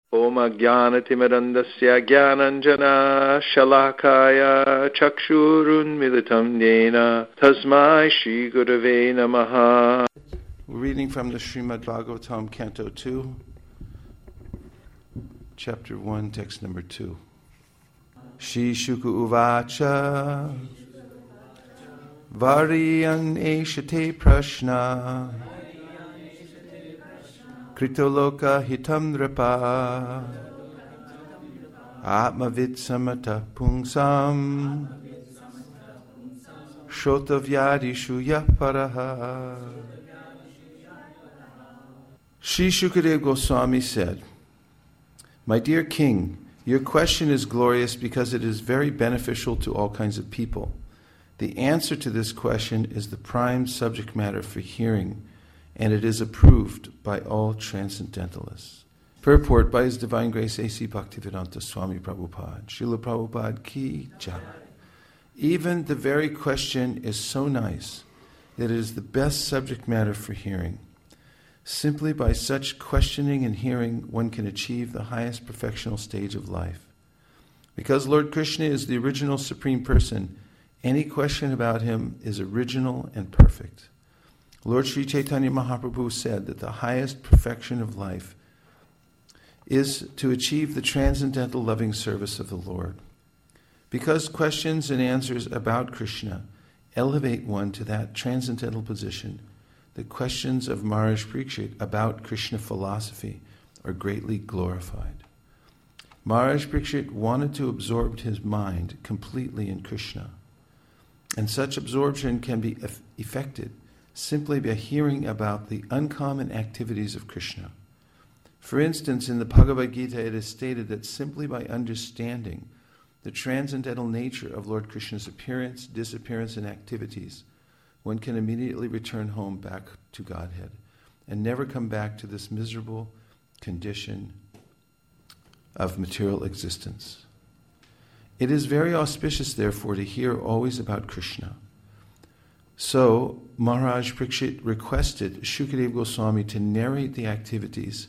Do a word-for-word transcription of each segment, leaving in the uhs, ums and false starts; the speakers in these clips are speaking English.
Om Ajnanatimirandasya Jnananjana Shalakaya Chakshurunmilitam Yena Tasmai Shri Gurave Namaha. We're reading from the Srimad Bhagavatam, Canto two, Chapter one, Text number two. Shri Shuka Uvacha Variyan Eshate Prashna Kritoloka Hitam Nripa Atmavit Samata Pungsam Shrotavyadishu Yaparaha. Sri Shukadeva Goswami said, "My dear king, your question is glorious because it is very beneficial to all kinds of people. The answer to this question is the prime subject matter for hearing, and it is approved by all transcendentalists." Purport by His Divine Grace A C Bhaktivedanta Swami Prabhupada. Srila Prabhupada ki jai. Even the very question is so nice that it is the best subject matter for hearing. Simply by such questioning and hearing, one can achieve the highest perfectional stage of life. Because Lord Krishna is the original Supreme Person, any question about Him is original and perfect. Lord Sri Chaitanya Mahaprabhu said that the highest perfection of life is to achieve the transcendental loving service of the Lord. Because questions and answers about Krishna elevate one to that transcendental position, the questions of Maharaj Parikshit about Krishna philosophy are greatly glorified. Maharaj Parikshit wanted to absorb his mind completely in Krishna, and such absorption can be effected simply by hearing about the uncommon activities of Krishna. For instance, in the Bhagavad Gita it is stated that simply by understanding the transcendental nature of Lord Krishna's appearance, disappearance, and activities, one can immediately return home back to Godhead and never come back to this miserable condition of material existence. It is very auspicious, therefore, to hear always about Krishna. So, Maharaj Parikshit requested Shukadeva Goswami to narrate the activities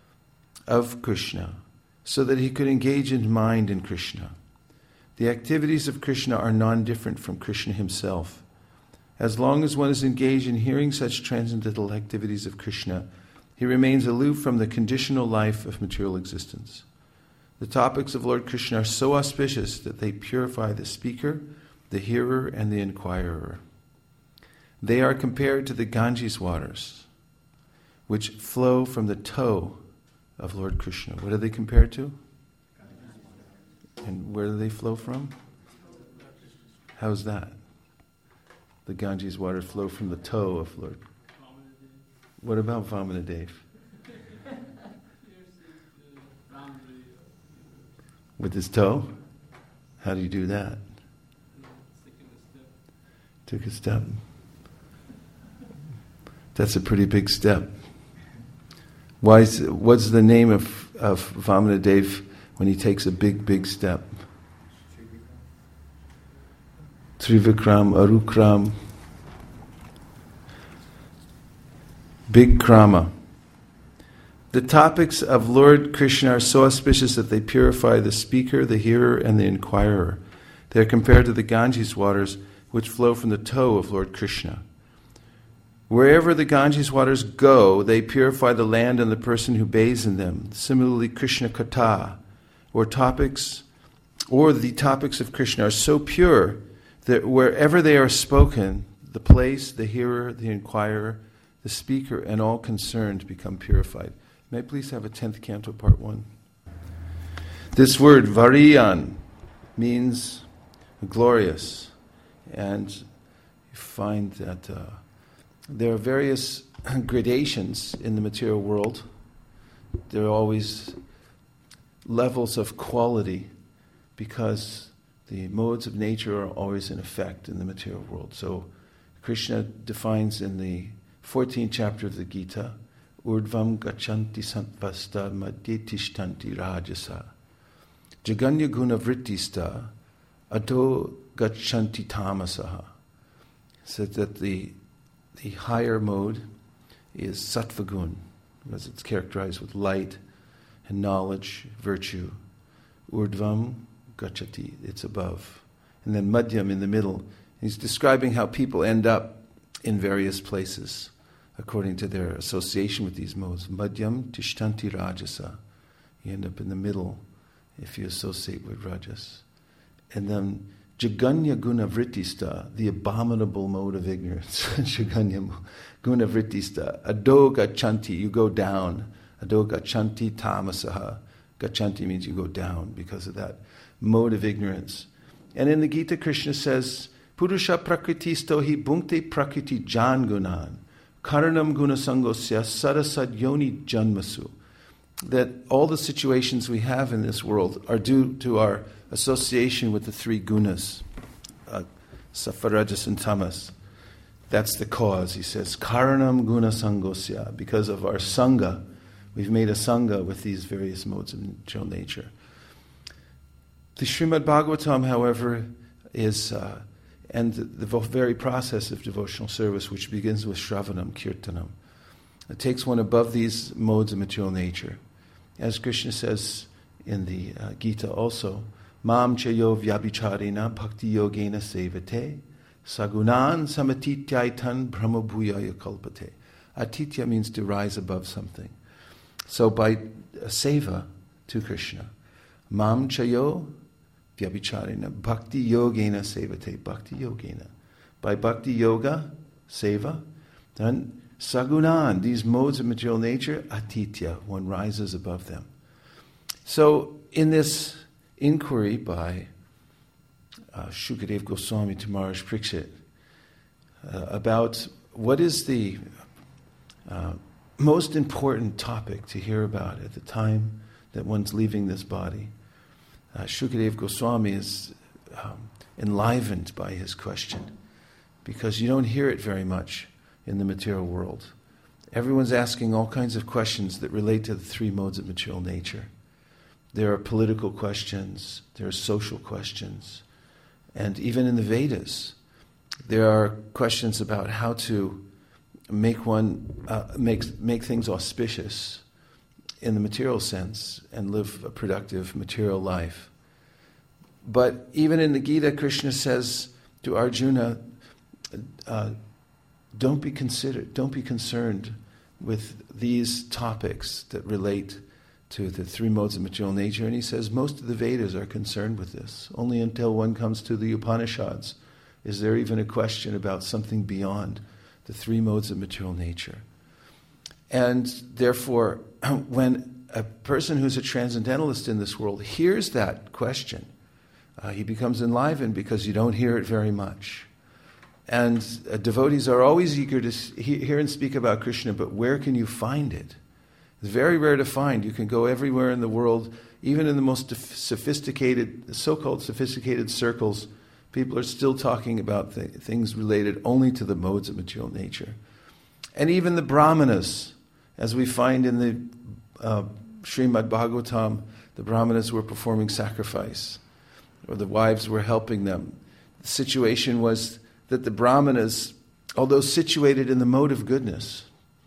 of Krishna so that he could engage in mind in Krishna. The activities of Krishna are non-different from Krishna himself. As long as one is engaged in hearing such transcendental activities of Krishna, he remains aloof from the conditional life of material existence. The topics of Lord Krishna are so auspicious that they purify the speaker, the hearer, and the inquirer. They are compared to the Ganges waters, which flow from the toe of Lord Krishna. What are they compared to? And where do they flow from? How's that? The Ganges waters flow from the toe of Lord. What about Vamanadev? With his toe? How do you do that? Took a step. That's a pretty big step. Why is, what's the name of, of Vamanadev when he takes a big, big step? Trivikram, Arukram, Big Krama. The topics of Lord Krishna are so auspicious that they purify the speaker, the hearer, and the inquirer. They are compared to the Ganges waters which flow from the toe of Lord Krishna. Wherever the Ganges waters go, they purify the land and the person who bathes in them. Similarly, Krishna Katha, or topics, or the topics of Krishna are so pure that wherever they are spoken, the place, the hearer, the inquirer, the speaker, and all concerned become purified. May I please have a tenth canto, part one? This word, variyan, means glorious. And you find that uh, there are various gradations in the material world. There are always levels of quality because the modes of nature are always in effect in the material world. So Krishna defines in the fourteenth chapter of the Gita, Urdvam gachanti santvasta madhyetishtanti rajasa jaganya guna vrittista adho gachanti tamasaha. Said that the the higher mode is sattva gun, because it's characterized with light and knowledge, virtue. Urdhvam gacchati, it's above. And then madhyam in the middle. He's describing how people end up in various places according to their association with these modes. Madhyam tishtanti rajasa. You end up in the middle if you associate with rajas. And then jaganya guna vrittista, the abominable mode of ignorance. Jaganya guna vrittista. Ado gachanti, you go down. Ado gachanti tamasaha. Gachanti means you go down because of that mode of ignorance. And in the Gita, Krishna says, Purusha prakritisto hi bhunkte prakriti jan gunan, karanam guna sangosya sarasad yoni janmasu. That all the situations we have in this world are due to our association with the three gunas, uh, sattva, rajas, and tamas. That's the cause, he says, karanam guna sangosya, because of our sangha. We've made a sangha with these various modes of material nature. The Srimad Bhagavatam, however, is, uh, and the, the very process of devotional service, which begins with Shravanam, Kirtanam, it takes one above these modes of material nature. As Krishna says in the uh, Gita also, Mam chayo vyabhicharena bhakti yogena sevate sagunan samatityaitan brahmabhuyaya kalpate. Atitya means to rise above something. So by uh, seva to Krishna, Mam chayo vyabhicharena bhakti yogena sevate, bhakti yogena. By bhakti yoga, seva, then sagunan, these modes of material nature, atitya, one rises above them. So in this inquiry by uh, Shukadev Goswami to Maharaj Parikshit uh, about what is the uh, most important topic to hear about at the time that one's leaving this body, uh, Shukadev Goswami is um, enlivened by his question, because you don't hear it very much in the material world. Everyone's asking all kinds of questions that relate to the three modes of material nature. There are political questions, there are social questions, and even in the Vedas, there are questions about how to make one uh, make make things auspicious in the material sense and live a productive material life. But even in the Gita, Krishna says to Arjuna, uh, Don't be considered. Don't be concerned with these topics that relate to the three modes of material nature. And he says most of the Vedas are concerned with this. Only until one comes to the Upanishads is there even a question about something beyond the three modes of material nature. And therefore, when a person who's a transcendentalist in this world hears that question, uh, he becomes enlivened because you don't hear it very much. And uh, devotees are always eager to he- hear and speak about Krishna, but where can you find it? It's very rare to find. You can go everywhere in the world, even in the most sophisticated, so-called sophisticated circles, people are still talking about th- things related only to the modes of material nature. And even the Brahmanas, as we find in the uh, Srimad Bhagavatam, the Brahmanas were performing sacrifice, or the wives were helping them. The situation was that the Brahmanas, although situated in the mode of goodness,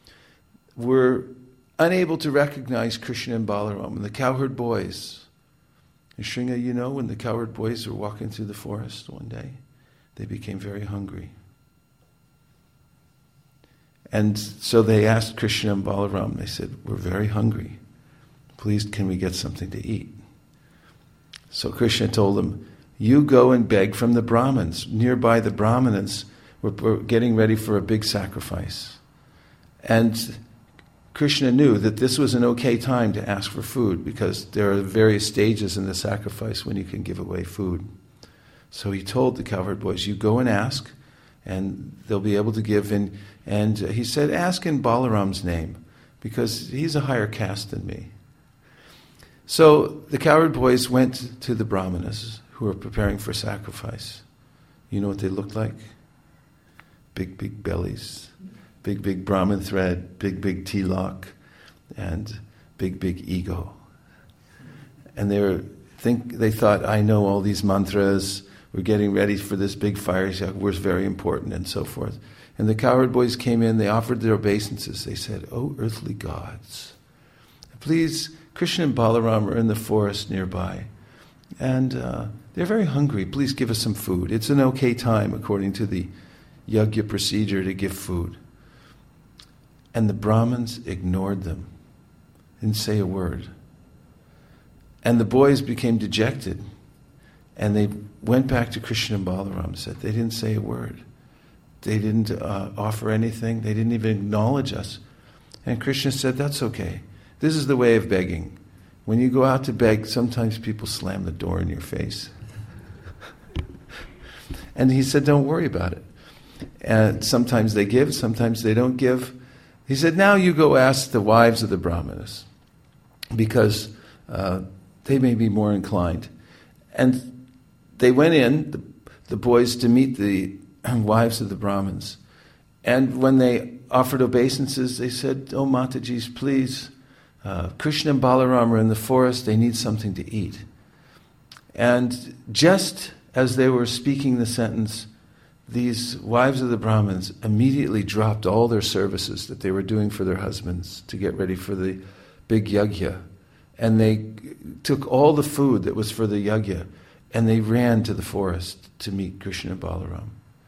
were unable to recognize Krishna and Balaram. And the cowherd boys, and Shringa, you know, when the cowherd boys were walking through the forest one day, they became very hungry. And so they asked Krishna and Balaram, they said, we're very hungry. Please, can we get something to eat? So Krishna told them, you go and beg from the Brahmins. Nearby the Brahmanas were, were getting ready for a big sacrifice. And Krishna knew that this was an okay time to ask for food because there are various stages in the sacrifice when you can give away food. So he told the cowherd boys, you go and ask, and they'll be able to give. And, and he said, ask in Balaram's name, because he's a higher caste than me. So the cowherd boys went to the Brahmanas who were preparing for sacrifice. You know what they looked like? Big, big bellies, big, big Brahmin thread, big, big tilak, and big, big ego. And they were think they thought, I know all these mantras, we're getting ready for this big fire, we're very important, and so forth. And the cowherd boys came in, they offered their obeisances. They said, oh, earthly gods, please Krishna and Balaram are in the forest nearby, and uh, they're very hungry. Please give us some food. It's an okay time, according to the yajna procedure, to give food. And the Brahmins ignored them, didn't say a word. And the boys became dejected, and they went back to Krishna and Balaram and said, they didn't say a word. They didn't uh, offer anything. They didn't even acknowledge us. And Krishna said, that's okay. This is the way of begging. When you go out to beg, sometimes people slam the door in your face. And he said, don't worry about it. And sometimes they give, sometimes they don't give. He said, now you go ask the wives of the Brahmanas, because uh, they may be more inclined. And they went in, the, the boys, to meet the wives of the Brahmins. And when they offered obeisances, they said, oh Matajis, please, uh, Krishna and Balaram are in the forest, they need something to eat. And just as they were speaking the sentence, these wives of the Brahmins immediately dropped all their services that they were doing for their husbands to get ready for the big yajna. And they took all the food that was for the yajna, and they ran to the forest to meet Krishna and Balaram.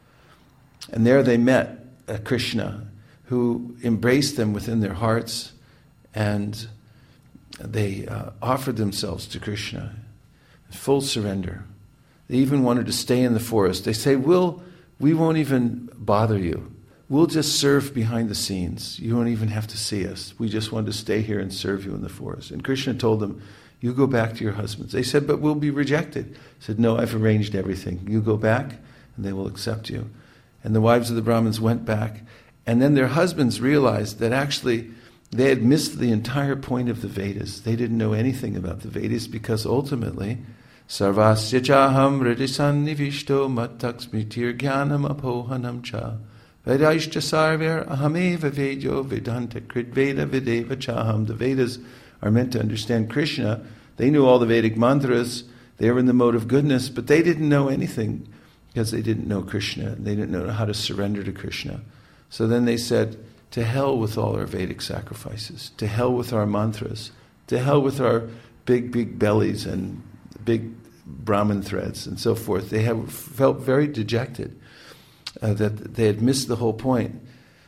And there they met uh, Krishna, who embraced them within their hearts, and they uh, offered themselves to Krishna, full surrender. They even wanted to stay in the forest. They say, we'll, we won't even bother you. We'll just serve behind the scenes. You won't even have to see us. We just want to stay here and serve you in the forest. And Krishna told them, you go back to your husbands. They said, but we'll be rejected. He said, no, I've arranged everything. You go back, and they will accept you. And the wives of the Brahmins went back, and then their husbands realized that actually they had missed the entire point of the Vedas. They didn't know anything about the Vedas, because ultimately, Sarvasya chaham hridisan nivishto mattaksmitir jnanam apohanam cha Vedaishcha sarver ahameva vedyo vedanta krit veda videva chaham. The Vedas are meant to understand Krishna. They knew all the Vedic mantras. They were in the mode of goodness, but they didn't know anything, because they didn't know Krishna. They didn't know how to surrender to Krishna. So then they said, to hell with all our Vedic sacrifices, to hell with our mantras, to hell with our big, big bellies and big Brahmin threads and so forth. They have felt very dejected uh, that they had missed the whole point.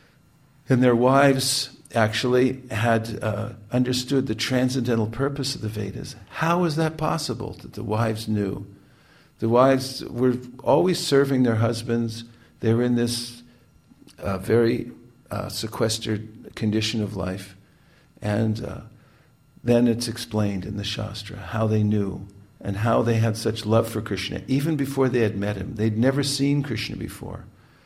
And their wives actually had uh, understood the transcendental purpose of the Vedas. How is that possible that the wives knew? The wives were always serving their husbands. They were in this uh, very uh, sequestered condition of life. And uh, then it's explained in the Shastra how they knew and how they had such love for Krishna, even before they had met him. They'd never seen Krishna before.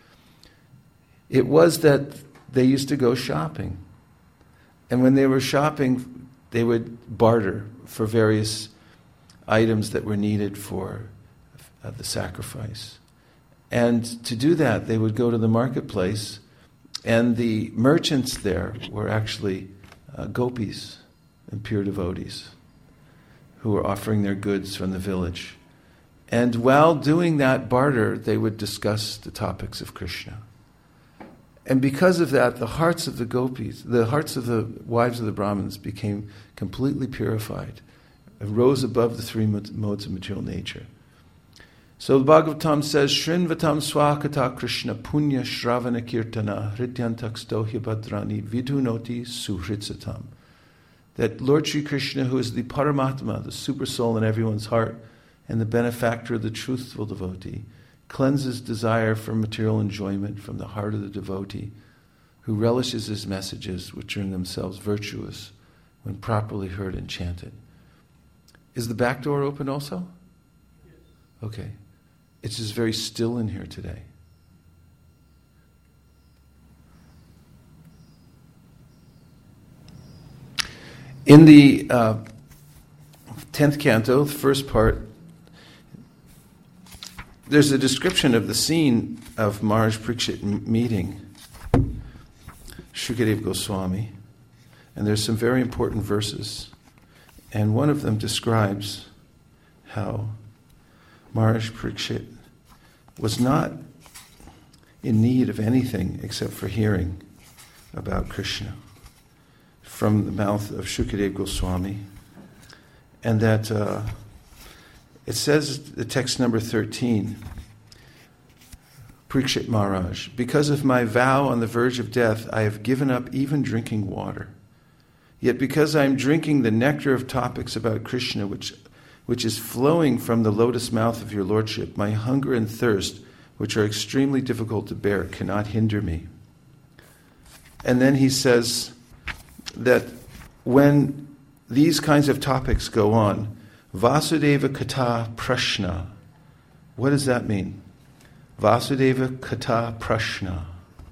It was that they used to go shopping. And when they were shopping, they would barter for various items that were needed for uh, the sacrifice. And to do that, they would go to the marketplace, and the merchants there were actually uh, gopis and pure devotees who were offering their goods from the village. And while doing that barter, they would discuss the topics of Krishna. And because of that, the hearts of the gopis, the hearts of the wives of the Brahmins became completely purified, and rose above the three modes of material nature. So the Bhagavatam says, Shrinvatam swakata Krishna punya shravana kirtana hrityantakstohya bhadrani vidunoti suhritsatam. That Lord Sri Krishna, who is the Paramatma, the super soul in everyone's heart, and the benefactor of the truthful devotee, cleanses desire for material enjoyment from the heart of the devotee, who relishes his messages, which are in themselves virtuous, when properly heard and chanted. Is the back door open also? Yes. Okay. It's just very still in here today. In the uh, tenth canto, the first part, there's a description of the scene of Maharaj Parikshit meeting Shukadeva Goswami, and there's some very important verses, and one of them describes how Maharaj Parikshit was not in need of anything except for hearing about Krishna from the mouth of Shukadeva Goswami, and that uh, it says, the text number thirteen, Parikshit Maharaj, because of my vow on the verge of death, I have given up even drinking water. Yet because I am drinking the nectar of topics about Krishna, which, which is flowing from the lotus mouth of your lordship, my hunger and thirst, which are extremely difficult to bear, cannot hinder me. And then he says that when these kinds of topics go on, Vasudeva Kata Prashna. What does that mean? Vasudeva Kata Prashna.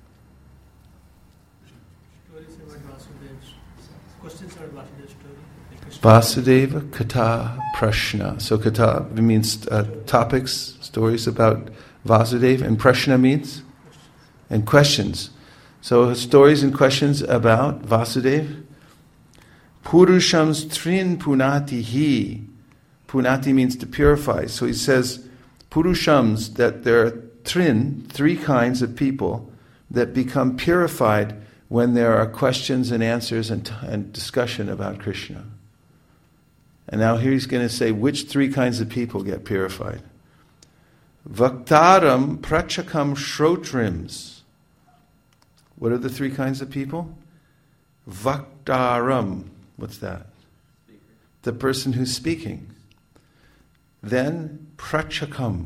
Vasudeva Kata Prashna. So Kata means uh, topics, stories about Vasudeva, and Prashna means? And questions. So stories and questions about Vasudeva. Purushams trin punati hi. Punati means to purify. So he says, Purushams, that there are trin, three kinds of people that become purified when there are questions and answers and, t- and discussion about Krishna. And now here he's going to say which three kinds of people get purified. Vaktaram prachakam shrotrims. What are the three kinds of people? Vaktaram. What's that? Speaker. The person who's speaking. Then prachakam.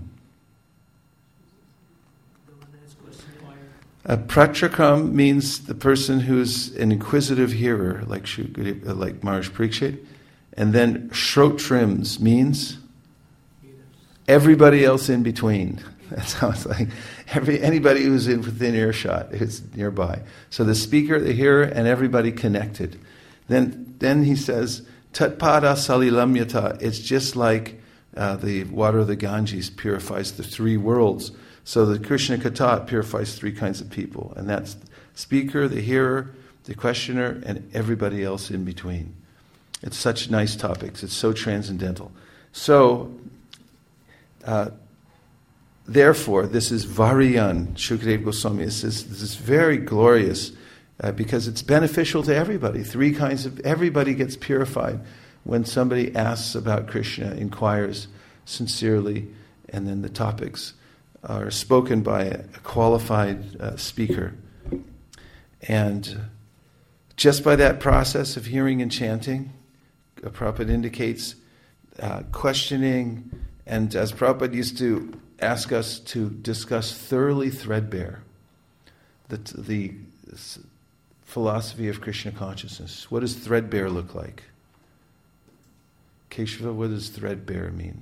A prachakam means the person who's an inquisitive hearer, like like Maharaj Parikshit. And then shrotrims means everybody else in between. That's how it's like. Every anybody who's in within earshot, who's nearby. So the speaker, the hearer, and everybody connected. Then, then he says, Tatpada salilamyata. It's just like uh, the water of the Ganges purifies the three worlds. So the Krishna Kata purifies three kinds of people, and that's the speaker, the hearer, the questioner, and everybody else in between. It's such nice topics. It's so transcendental. So, uh, therefore, this is Variyan, Shukadeva Goswami. This is, this is very glorious uh, because it's beneficial to everybody. Three kinds of, everybody gets purified when somebody asks about Krishna, inquires sincerely, and then the topics are spoken by a qualified uh, speaker. And just by that process of hearing and chanting, uh, Prabhupada indicates uh, questioning, and as Prabhupada used to ask us to discuss thoroughly threadbare the, the philosophy of Krishna consciousness. What does threadbare look like? Keshava, what does threadbare mean?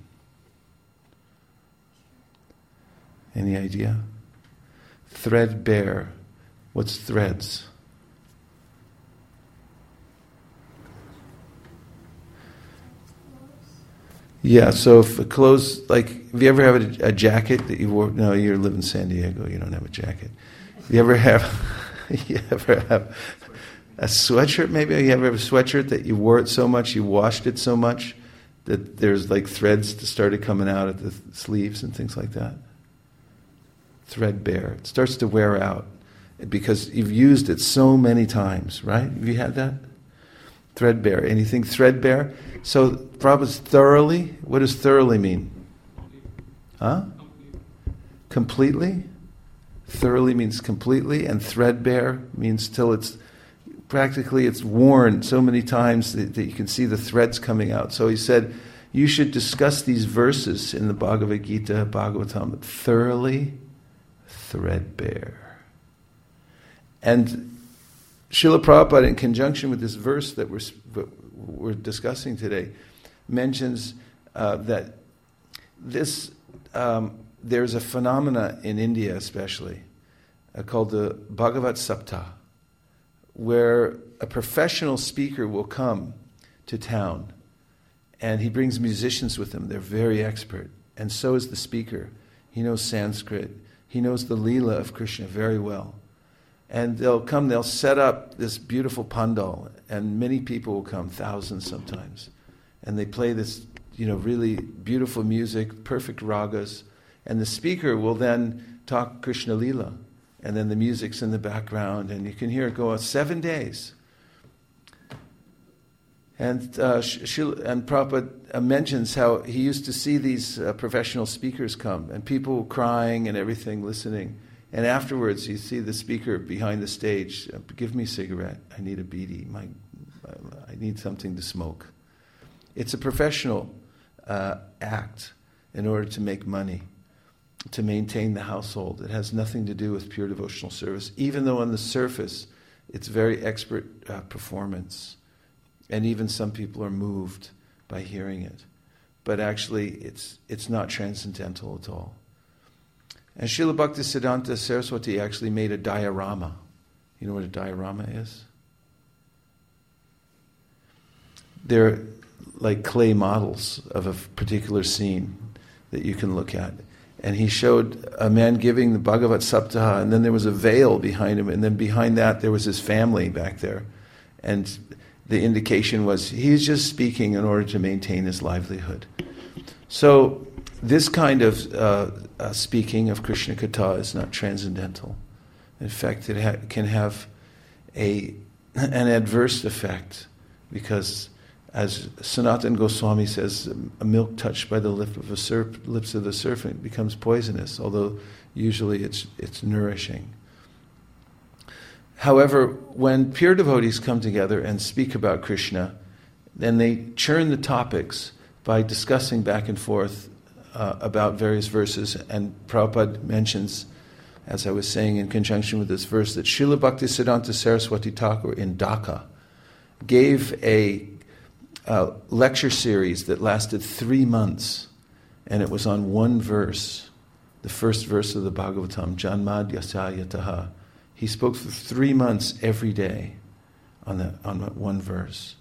Any idea? Threadbare. What's threads? Yeah, so if a clothes, like, if you ever have a, a jacket that you wore, no, you live in San Diego, you don't have a jacket. You ever have, you ever have a sweatshirt maybe? You ever have a sweatshirt that you wore it so much, you washed it so much, that there's like threads that started coming out at the sleeves and things like that? Threadbare. It starts to wear out because you've used it so many times, right? Have you had that? Threadbare. Anything threadbare? So, Prabhupada's thoroughly, what does thoroughly mean? Huh? Completely? Thoroughly means completely, and threadbare means till it's, practically it's worn so many times that, that you can see the threads coming out. So he said, you should discuss these verses in the Bhagavad Gita, Bhagavatam, thoroughly threadbare. And Srila Prabhupada, in conjunction with this verse that we're, we're discussing today, mentions uh, that this um, there's a phenomena in India especially uh, called the Bhagavat Saptah, where a professional speaker will come to town and he brings musicians with him. They're very expert. And so is the speaker. He knows Sanskrit. He knows the Leela of Krishna very well. And they'll come, they'll set up this beautiful pandal, and many people will come, thousands sometimes. And they play this, you know, really beautiful music, perfect ragas. And the speaker will then talk Krishna Leela. And then the music's in the background, and you can hear it go on seven days. And uh, Srila, and Prabhupada mentions how he used to see these uh, professional speakers come, and people crying and everything, listening. And afterwards, you see the speaker behind the stage, give me a cigarette, I need a beedi, My, I need something to smoke. It's a professional uh, act in order to make money, to maintain the household. It has nothing to do with pure devotional service, even though on the surface it's very expert uh, performance. And even some people are moved by hearing it. But actually, it's it's not transcendental at all. And Srila Bhaktisiddhanta Saraswati actually made a diorama. You know what a diorama is? They're like clay models of a particular scene that you can look at. And he showed a man giving the Bhagavat Saptaha, and then there was a veil behind him, and then behind that there was his family back there. And the indication was he's just speaking in order to maintain his livelihood. So this kind of uh, uh, speaking of Krishna Katha is not transcendental. In fact, it ha- can have a an adverse effect, because as Sanatana Goswami says, a milk touched by the lip of a serp- lips of the serpent becomes poisonous, although usually it's it's nourishing. However, when pure devotees come together and speak about Krishna, then they churn the topics by discussing back and forth uh, about various verses. And Prabhupada mentions, as I was saying in conjunction with this verse, that Srila Bhaktisiddhanta Saraswati Thakur in Dhaka gave a uh, lecture series that lasted three months, and it was on one verse, the first verse of the Bhagavatam, Janmad Yasya Yataha. He spoke for three months every day on that on that one verse.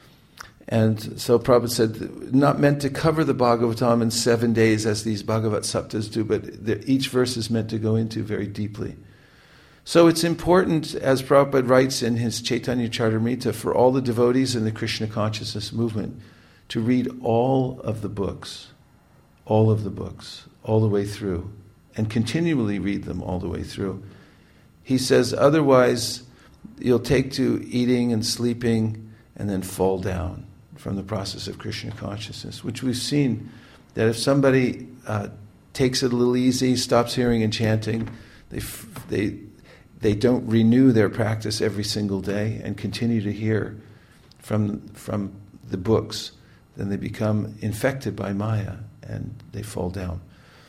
And so Prabhupada said, not meant to cover the Bhagavatam in seven days as these Bhagavat Saptas do, but the, each verse is meant to go into very deeply. So it's important, as Prabhupada writes in his Chaitanya Charitamrita, for all the devotees in the Krishna consciousness movement to read all of the books, all of the books, all the way through, and continually read them all the way through. He says, otherwise you'll take to eating and sleeping and then fall down from the process of Krishna consciousness, which we've seen that if somebody uh, takes it a little easy, stops hearing and chanting, they they they don't renew their practice every single day and continue to hear from from the books, then they become infected by Maya and they fall down.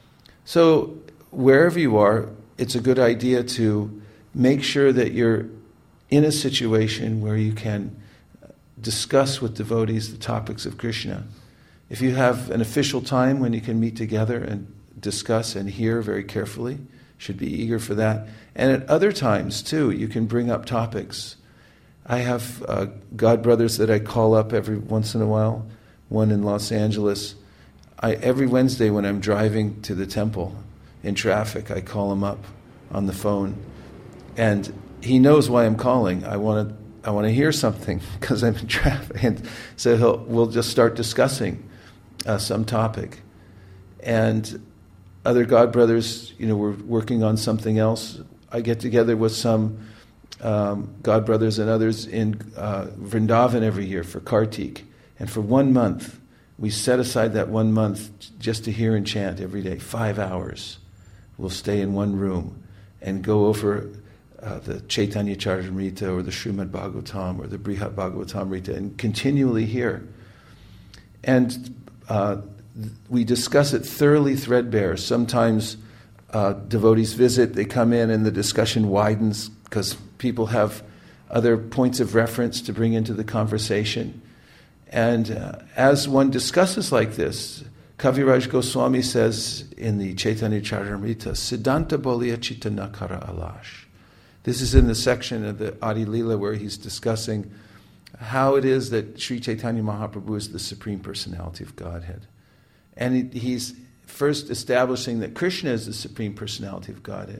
So wherever you are, it's a good idea to make sure that you're in a situation where you can discuss with devotees the topics of Krishna. If you have an official time when you can meet together and discuss and hear very carefully, should be eager for that. And at other times, too, you can bring up topics. I have uh, God brothers that I call up every once in a while, one in Los Angeles. I, every Wednesday when I'm driving to the temple in traffic, I call him up on the phone. And he knows why I'm calling. I want to I want to hear something because I'm in traffic. And so he'll, we'll just start discussing uh, some topic. And other God brothers, you know, we're working on something else. I get together with some um, God brothers and others in uh, Vrindavan every year for Kartik. And for one month, we set aside that one month just to hear and chant every day, five hours. We'll stay in one room and go over Uh, the Chaitanya Charitamrita or the Srimad Bhagavatam or the Brihat Bhagavatamrita and continually hear. And uh, we discuss it thoroughly threadbare. Sometimes uh, devotees visit, they come in and the discussion widens because people have other points of reference to bring into the conversation. And uh, as one discusses like this, Kaviraj Goswami says in the Chaitanya Charitamrita, Siddhanta Bolya Chitta Nakara Alash. This is in the section of the Adi Leela where he's discussing how it is that Sri Chaitanya Mahaprabhu is the Supreme Personality of Godhead. And he, he's first establishing that Krishna is the Supreme Personality of Godhead.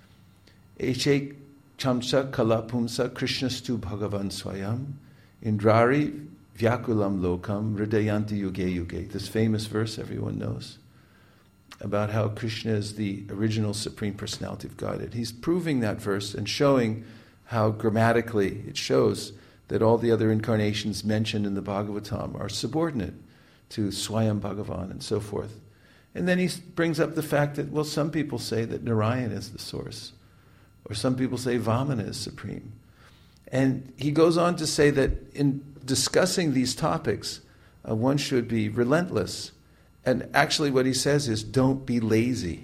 Eche chamsa kalapumsa krishnastu bhagavan swayam indrari vyakulam lokam hridayanti yuge yuge. This famous verse everyone knows, about how Krishna is the original Supreme Personality of Godhead. He's proving that verse and showing how grammatically it shows that all the other incarnations mentioned in the Bhagavatam are subordinate to Swayam Bhagavan and so forth. And then he brings up the fact that, well, some people say that Narayan is the source, or some people say Vamana is supreme. And he goes on to say that in discussing these topics, uh, one should be relentless. And actually what he says is, don't be lazy.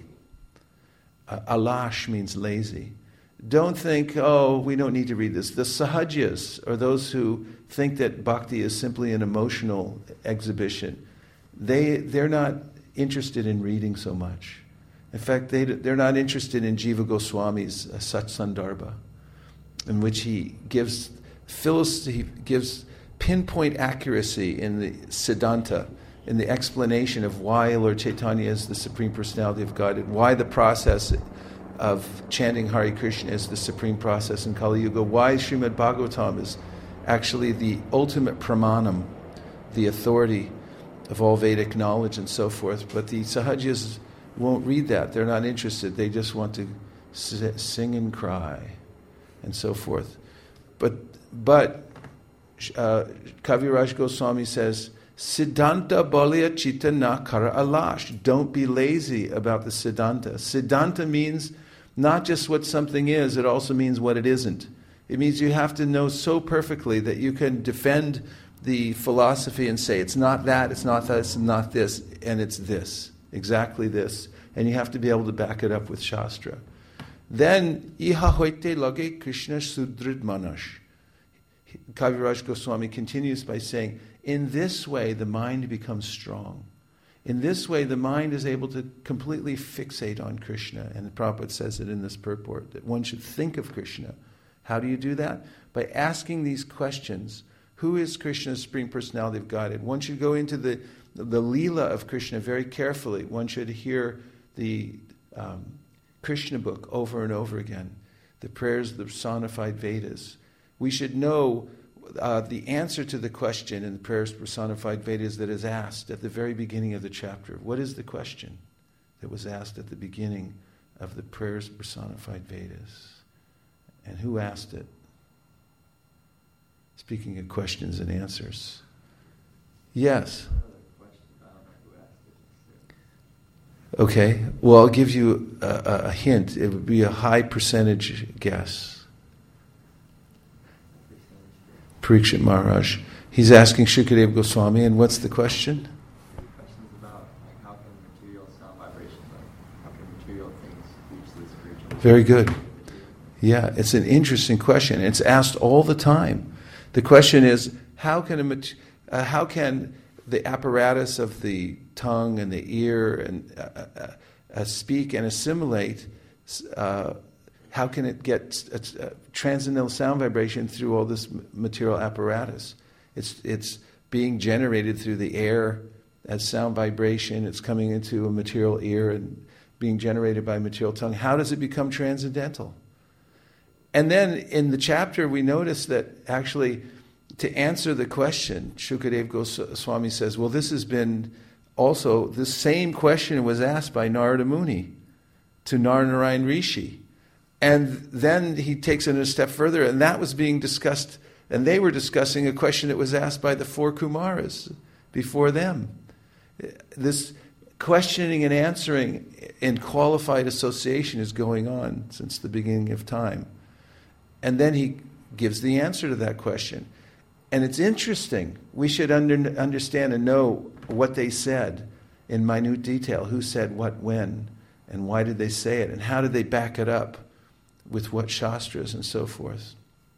Uh, alash means lazy. Don't think, oh, we don't need to read this. The Sahajyas, or those who think that bhakti is simply an emotional exhibition, they, they're not interested in reading so much. In fact, they, they're not interested in Jiva Goswami's uh, Satsandarbha, in which he gives, he gives pinpoint accuracy in the Siddhanta, in the explanation of why Lord Chaitanya is the Supreme Personality of Godhead, why the process of chanting Hare Krishna is the supreme process in Kali Yuga, why Srimad Bhagavatam is actually the ultimate pramanam, the authority of all Vedic knowledge and so forth. But the Sahajyas won't read that. They're not interested. They just want to sing and cry and so forth. But but uh, Kaviraj Goswami says, Siddhanta balya chitta na kara alash. Don't be lazy about the Siddhanta. Siddhanta means not just what something is, it also means what it isn't. It means you have to know so perfectly that you can defend the philosophy and say, it's not that, it's not that, it's not this, and it's this, exactly this. And you have to be able to back it up with Shastra. Then, iha hoite lage Krishna sudrid manash. Kaviraj Goswami continues by saying, in this way the mind becomes strong. In this way the mind is able to completely fixate on Krishna. And Prabhupada says it in this purport, that one should think of Krishna. How do you do that? By asking these questions. Who is Krishna's Supreme Personality of Godhead? One should go into the, the Leela of Krishna very carefully. One should hear the um, Krishna book over and over again. The prayers of the personified Vedas. We should know uh, the answer to the question in the prayers of personified Vedas that is asked at the very beginning of the chapter. What is the question that was asked at the beginning of the prayers of personified Vedas? And who asked it? Speaking of questions and answers. Yes. Okay. Well, I'll give you a, a hint. It would be a high percentage guess. Parikshit Maharaj. He's asking Shukadeva Goswami, and what's the question? The question is about like, how can material sound vibrations, like, how can material things reach the spiritual? Very good. Yeah, it's an interesting question. It's asked all the time. The question is, how can a, uh, how can the apparatus of the tongue and the ear and uh, uh, uh, speak and assimilate? Uh, how can it get a, a transcendental sound vibration through all this material apparatus? It's it's being generated through the air as sound vibration. It's coming into a material ear and being generated by a material tongue. How does it become transcendental? And then in the chapter we notice that actually to answer the question, Shukadeva Goswami says, well, this has been also, this same question was asked by Narada Muni to Narnarayan Rishi. And then he takes it a step further, and that was being discussed, and they were discussing a question that was asked by the four Kumaras before them. This questioning and answering in qualified association is going on since the beginning of time. And then he gives the answer to that question. And it's interesting. We should under, understand and know what they said in minute detail. Who said what when, and why did they say it, and how did they back it up with what shastras and so forth.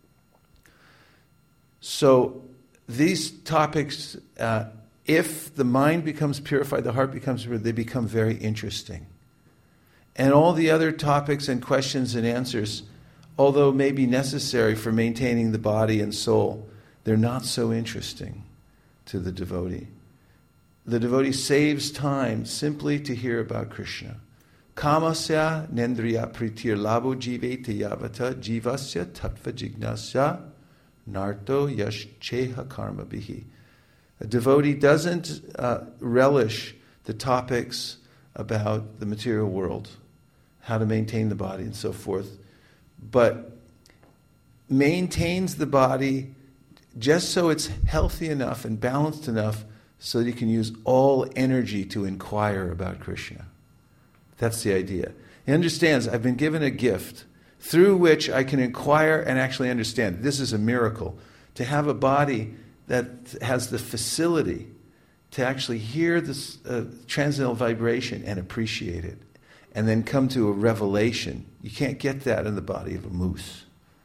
So these topics, uh, if the mind becomes purified, the heart becomes purified, they become very interesting. And all the other topics and questions and answers, although may be necessary for maintaining the body and soul, they're not so interesting to the devotee. The devotee saves time simply to hear about Krishna. Kamasya nendriya pritir labo jivete yavata jivasya tattva jignasya narto yash cheha karma bihi. A devotee doesn't uh, relish the topics about the material world, how to maintain the body and so forth, but maintains the body just so it's healthy enough and balanced enough so that you can use all energy to inquire about Krishna. That's the idea. He understands, I've been given a gift through which I can inquire and actually understand. This is a miracle. To have a body that has the facility to actually hear this uh, transcendental vibration and appreciate it, and then come to a revelation. You can't get that in the body of a moose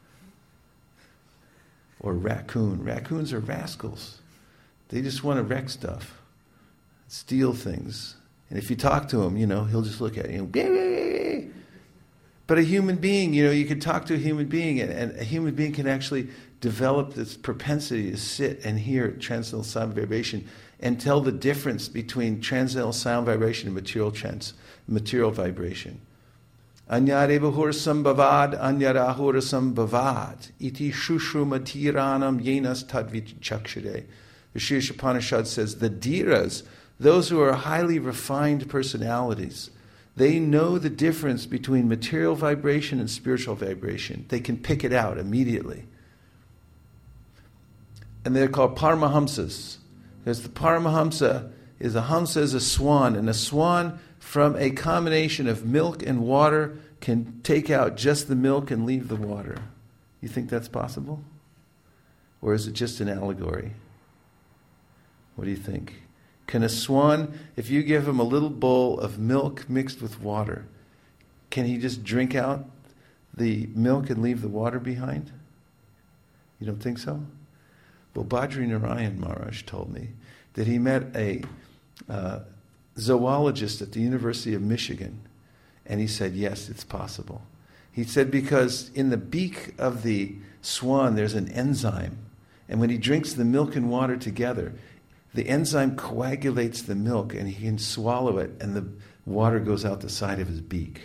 or a raccoon. Raccoons are rascals. They just want to wreck stuff, steal things. And if you talk to him, you know, he'll just look at you. And, but a human being, you know, you can talk to a human being, and, and a human being can actually develop this propensity to sit and hear transcendental sound vibration and tell the difference between transcendental sound vibration and material trans, material vibration. Anyarevahur sambhavad, anyarahur sambhavad, iti shushrumathiranam yenas tadvit chakshire. The Shri Upanishad says the dhiras, those who are highly refined personalities, they know the difference between material vibration and spiritual vibration. They can pick it out immediately. And they're called Paramahamsas. There's the Paramahamsa, is a Hamsa is a swan, and a swan from a combination of milk and water can take out just the milk and leave the water. You think that's possible? Or is it just an allegory? What do you think? Can a swan, if you give him a little bowl of milk mixed with water, can he just drink out the milk and leave the water behind? You don't think so? Well, Badri Narayan Maharaj told me that he met a uh, zoologist at the University of Michigan, and he said, yes, it's possible. He said because in the beak of the swan there's an enzyme, and when he drinks the milk and water together, the enzyme coagulates the milk and he can swallow it, and the water goes out the side of his beak.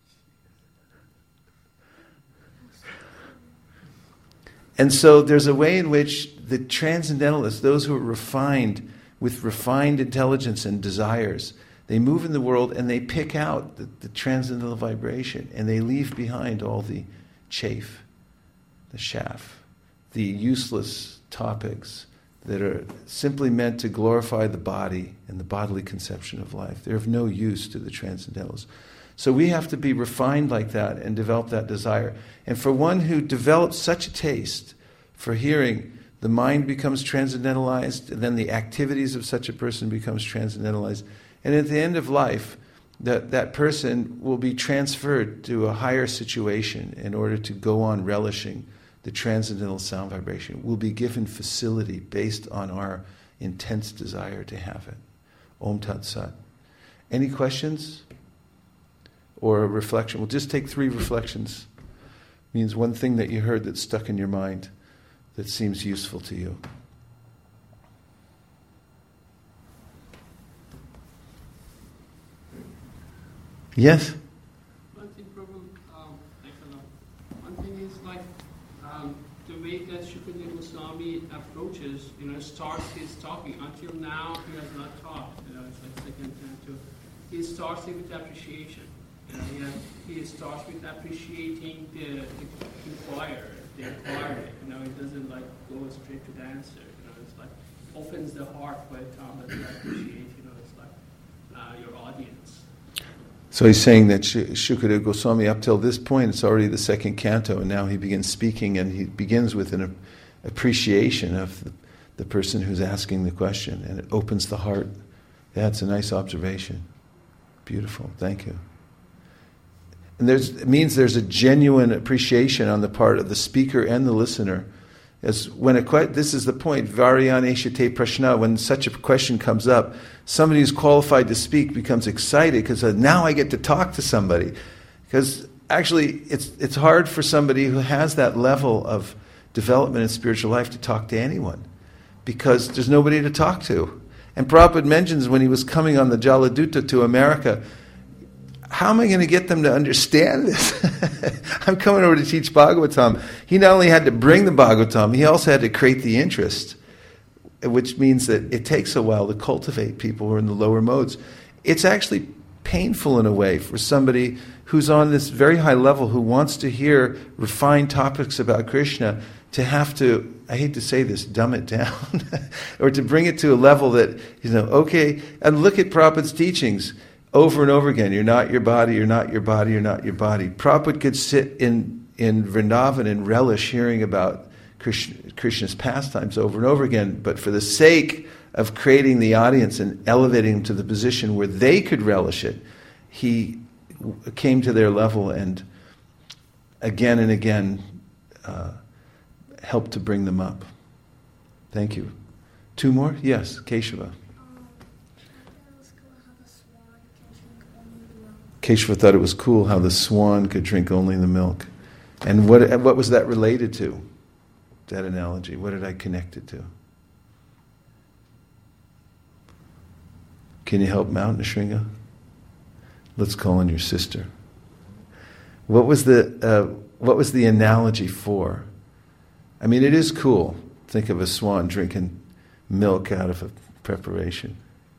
And so there's a way in which the transcendentalists, those who are refined with refined intelligence and desires, they move in the world and they pick out the, the transcendental vibration, and they leave behind all the chaff, the chaff, the useless topics that are simply meant to glorify the body and the bodily conception of life. They're of no use to the transcendentalists. So we have to be refined like that and develop that desire. And for one who develops such a taste for hearing, the mind becomes transcendentalized, and then the activities of such a person becomes transcendentalized. And at the end of life, that, that person will be transferred to a higher situation in order to go on relishing the transcendental sound vibration. We'll be given facility based on our intense desire to have it. Om Tat Sat. Any questions? Or a reflection? We'll just take three reflections. Means one thing that you heard that's stuck in your mind that seems useful to you. Yes? One thing, Prabhu, um, thanks a lot. One thing is like um, the way that Shukadeva Goswami approaches, you know, starts his talking. Until now, he has not talked. You know, it's like second time too. He starts it with appreciation. You know, he, has, he starts with appreciating the, the inquirer, the inquiry. You know, it doesn't like go straight to the answer. You know, it's like opens the heart by the time that you appreciate. You know, it's like uh, your audience. So he's saying that Shukadeva Goswami, up till this point, it's already the second canto, and now he begins speaking, and he begins with an appreciation of the, the person who's asking the question, and it opens the heart. That's a nice observation. Beautiful. Thank you. And there's, it means there's a genuine appreciation on the part of the speaker and the listener. As when a que- this is the point, Varyane Shate Prashna, when such a question comes up, somebody who's qualified to speak becomes excited because uh, now I get to talk to somebody. Because actually, it's it's hard for somebody who has that level of development in spiritual life to talk to anyone, because there's nobody to talk to. And Prabhupada mentions when he was coming on the Jaladuta to America, how am I going to get them to understand this? I'm coming over to teach Bhagavatam. He not only had to bring the Bhagavatam, he also had to create the interest, which means that it takes a while to cultivate people who are in the lower modes. It's actually painful in a way for somebody who's on this very high level, who wants to hear refined topics about Krishna, to have to I hate to say this, dumb it down, or to bring it to a level that, you know, okay, and look at Prabhupada's teachings over and over again. You're not your body, you're not your body, you're not your body. Prabhupada could sit in, in Vrindavan and relish hearing about Krishna, Krishna's pastimes over and over again, but for the sake of creating the audience and elevating them to the position where they could relish it, he came to their level and again and again uh, helped to bring them up. Thank you. Two more? Yes, Keshava. Keshava thought it was cool how the swan could drink only the milk. And what what was that related to, that analogy? What did I connect it to? Can you help Mount Nishringa? Let's call on your sister. What was the uh, what was the analogy for? I mean, it is cool. Think of a swan drinking milk out of a preparation.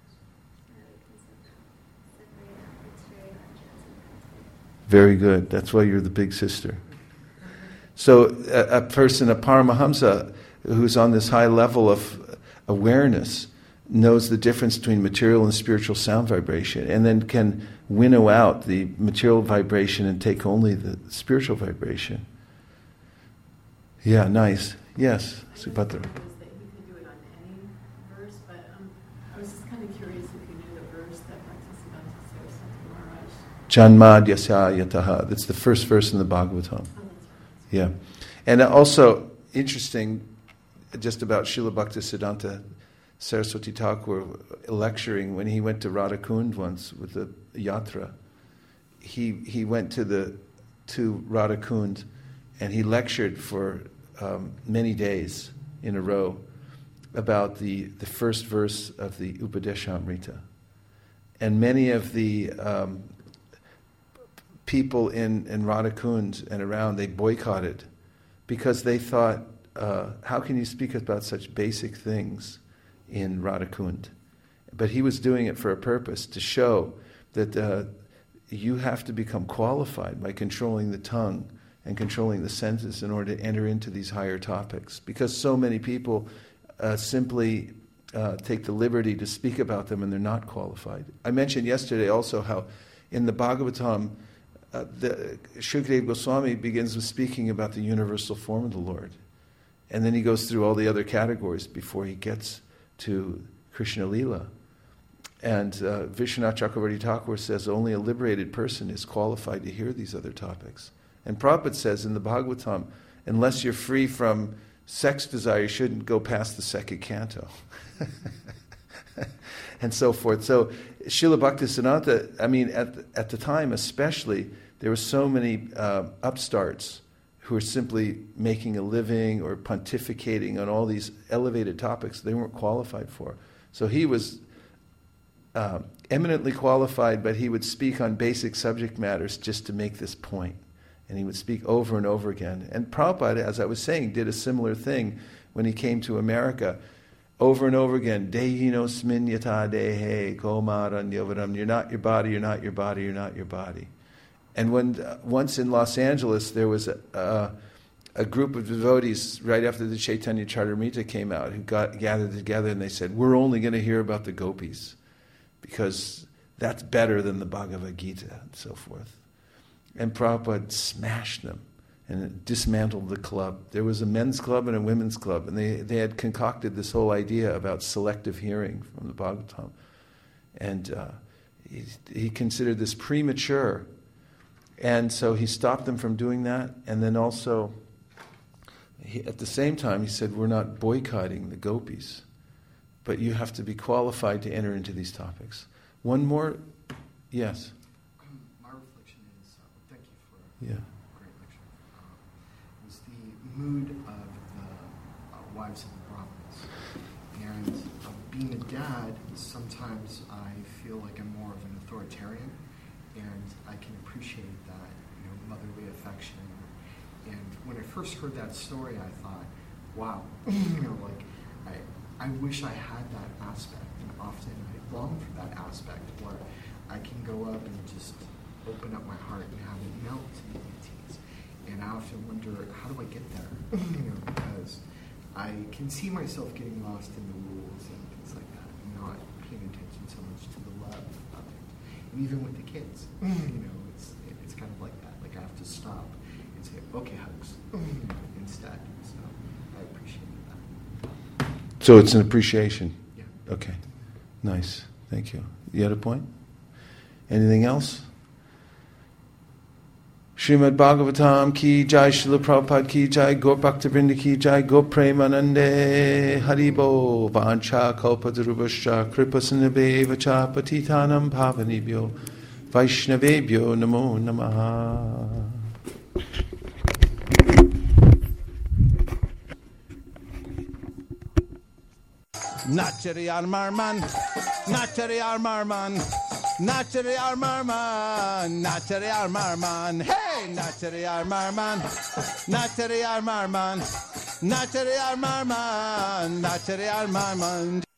Very good. That's why you're the big sister. So a, a person, a Paramahamsa, who's on this high level of awareness, knows the difference between material and spiritual sound vibration, and then can winnow out the material vibration and take only the spiritual vibration. Yeah, nice. Yes, Subhadra. That you could do it on any verse, but um, I was just kind of curious if you knew the verse that Bhaktisiddhanta Saraswati Maharaj. Janmad yasya yataha. That's the first verse in the Bhagavatam. Yeah. And also, interesting, just about Srila Bhaktisiddhanta Saraswati Thakur lecturing, when he went to Radhakund once with the yatra, he he went to the to Radhakund and he lectured for um, many days in a row about the, the first verse of the Upadeshamrita. And many of the um, people in, in Radhakund and around, they boycotted because they thought, uh, how can you speak about such basic things in Radhakund? But he was doing it for a purpose, to show that uh, you have to become qualified by controlling the tongue and controlling the senses in order to enter into these higher topics. Because so many people uh, simply uh, take the liberty to speak about them and they're not qualified. I mentioned yesterday also how in the Bhagavatam, uh, the, Shukadeva Goswami begins with speaking about the universal form of the Lord. And then he goes through all the other categories before he gets to Krishna Lila. And uh, Vishwanath Chakravarti Thakur says only a liberated person is qualified to hear these other topics. And Prabhupada says in the Bhagavatam, unless you're free from sex desire, you shouldn't go past the second canto. And so forth. So Srila Bhaktisiddhanta, I mean, at the, at the time especially, there were so many uh, upstarts who were simply making a living or pontificating on all these elevated topics they weren't qualified for. So he was uh, eminently qualified, but he would speak on basic subject matters just to make this point. And he would speak over and over again. And Prabhupada, as I was saying, did a similar thing when he came to America. Over and over again, Dehino sminyata dehe komaran yovaram. You're not your body, you're not your body, you're not your body. And when uh, once in Los Angeles, there was a, a, a group of devotees right after the Chaitanya Charitamrita came out who got gathered together and they said, we're only going to hear about the gopis because that's better than the Bhagavad Gita and so forth. And Prabhupada smashed them and dismantled the club. There was a men's club and a women's club, and they, they had concocted this whole idea about selective hearing from the Bhagavatam. And uh, he, he considered this premature. And so he stopped them from doing that. And then also, he, at the same time, he said, we're not boycotting the gopis, but you have to be qualified to enter into these topics. One more? Yes. Yeah. Great lecture. Um, it was the mood of the uh, wives of the Brahmins. And uh, being a dad, sometimes I feel like I'm more of an authoritarian, and I can appreciate that, you know, motherly affection. And when I first heard that story, I thought, wow, you know, like, I, I wish I had that aspect. And often I long for that aspect where I can go up and just open up my heart and have it melt to the deities. And I often wonder, how do I get there? You know, because I can see myself getting lost in the rules and things like that, and not paying attention so much to the love of it. And even with the kids, you know, it's it's kind of like that. Like I have to stop and say, okay, hugs, instead. So I appreciate that. So it's an appreciation. Yeah. Okay. Nice. Thank you. You had a point? Anything else? Srimad Bhagavatam ki jai, Srila Prabhupada ki jai, Gaur Bhaktivinoda ki jai, Gaur Premanande Haribo, Vancha Kalpatarubhascha, Kripasinabheva cha Patitanam Bhavanibhyo, Vaishnavebhyo Namo Namaha. Nachari Armarman, Nachari Armarman, Nachari Armarman, Nachari Armarman, hey, Nachari Armarman, Nachari Armarman, Nachari Armarman, Nachari Armarman.